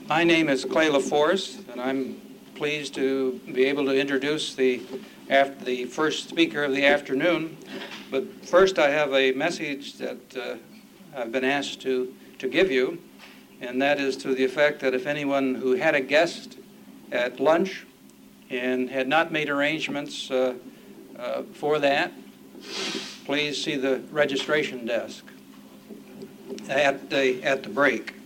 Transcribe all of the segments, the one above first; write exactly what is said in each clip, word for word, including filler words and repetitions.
My name is Clay LaForce, and I'm pleased to be able to introduce the, after the first speaker of the afternoon. But first I have a message that uh, I've been asked to, to give you, and that is to the effect that if anyone who had a guest at lunch and had not made arrangements uh, uh, for that, please see the registration desk at the, at the break.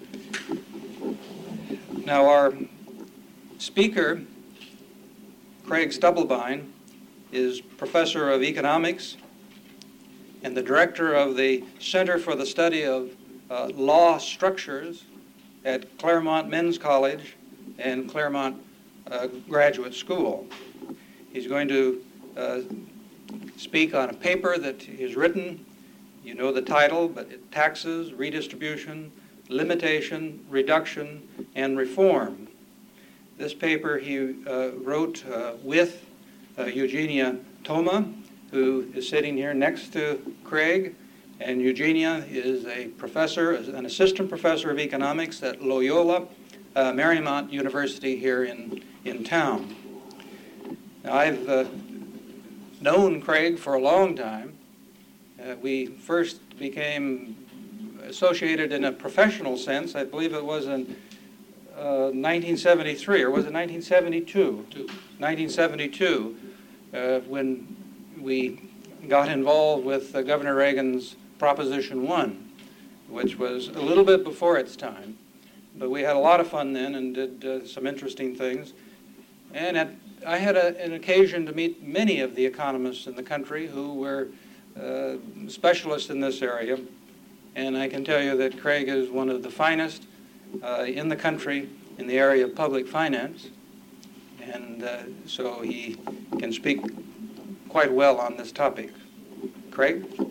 Now, our speaker, Craig Stubblebine, is professor of economics and the director of the Center for the Study of uh, Law Structures at Claremont Men's College and Claremont uh, Graduate School. He's going to uh, speak on a paper that he's written. You know the title, but it, Taxes, Redistribution, Limitation, Reduction, and Reform. This paper he uh, wrote uh, with uh, Eugenia Toma, who is sitting here next to Craig, and Eugenia is a professor, an assistant professor of economics at Loyola uh, Marymount University here in, in town. Now, I've uh, known Craig for a long time. Uh, we first became associated in a professional sense, I believe it was in uh, nineteen seventy-three, or was it nineteen seventy-two? Two. nineteen seventy-two, uh, when we got involved with uh, Governor Reagan's Proposition one, which was a little bit before its time. But we had a lot of fun then and did uh, some interesting things. And at, I had a, an occasion to meet many of the economists in the country who were uh, specialists in this area. And I can tell you that Craig is one of the finest uh, in the country in the area of public finance. And uh, so he can speak quite well on this topic. Craig?